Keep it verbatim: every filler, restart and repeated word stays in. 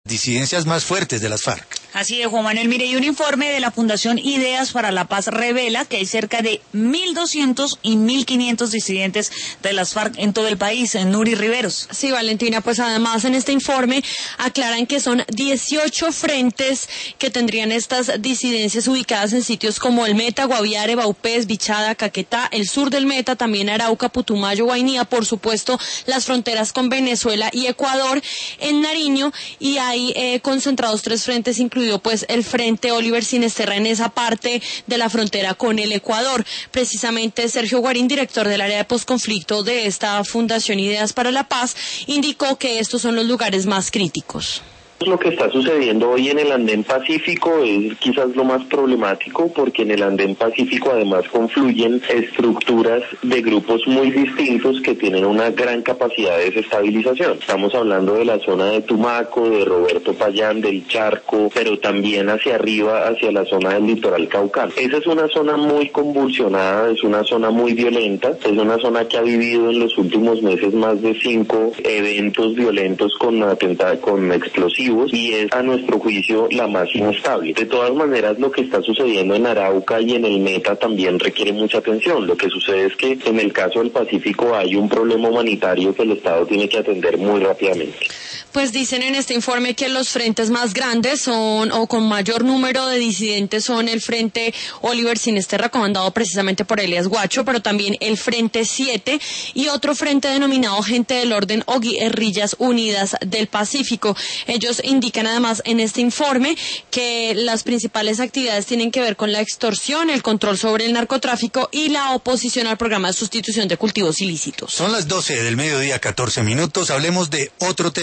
disidencias más fuertes de las FARC. Así es, Juan Manuel. Mire, y un informe de la Fundación Ideas para la Paz revela que hay cerca de mil doscientos y mil quinientos disidentes de las FARC en todo el país, en Nuri Riveros. Sí, Valentina, pues además en este informe aclaran que son dieciocho frentes que tendrían estas disidencias ubicadas en sitios como el Meta, Guaviare, Baupés, Bichada, Caquetá, el sur del Meta, también Arauca, Putumayo, Guainía, por supuesto las fronteras con Venezuela y Ecuador, en Nariño, y hay eh, concentrados tres frentes, incluido pues el Frente Oliver Sinesterra en esa parte de la frontera con el Ecuador. Precisamente Sergio Guarín, director del área de posconflicto de esta Fundación Ideas para la Paz, indicó que estos son los lugares más críticos. Lo que está sucediendo hoy en el Andén Pacífico es quizás lo más problemático, porque en el Andén Pacífico además confluyen estructuras de grupos muy distintos que tienen una gran capacidad de desestabilización. Estamos hablando de la zona de Tumaco, de Roberto Payán, del Charco, pero también hacia arriba, hacia la zona del litoral caucano. Esa es una zona muy convulsionada, es una zona muy violenta, es una zona que ha vivido en los últimos meses más de cinco eventos violentos con atentados, con explosivos, y es a nuestro juicio la más inestable. De todas maneras, lo que está sucediendo en Arauca y en el Meta también requiere mucha atención. Lo que sucede es que en el caso del Pacífico hay un problema humanitario que el Estado tiene que atender muy rápidamente. Pues dicen en este informe que los frentes más grandes son, o con mayor número de disidentes, son el Frente Oliver Sinesterra, comandado precisamente por Elías Guacho, pero también el Frente siete y otro frente denominado Gente del Orden o Guerrillas Unidas del Pacífico. Ellos indican además en este informe que las principales actividades tienen que ver con la extorsión, el control sobre el narcotráfico y la oposición al programa de sustitución de cultivos ilícitos. Son las doce del mediodía, catorce minutos. Hablemos de otro tema.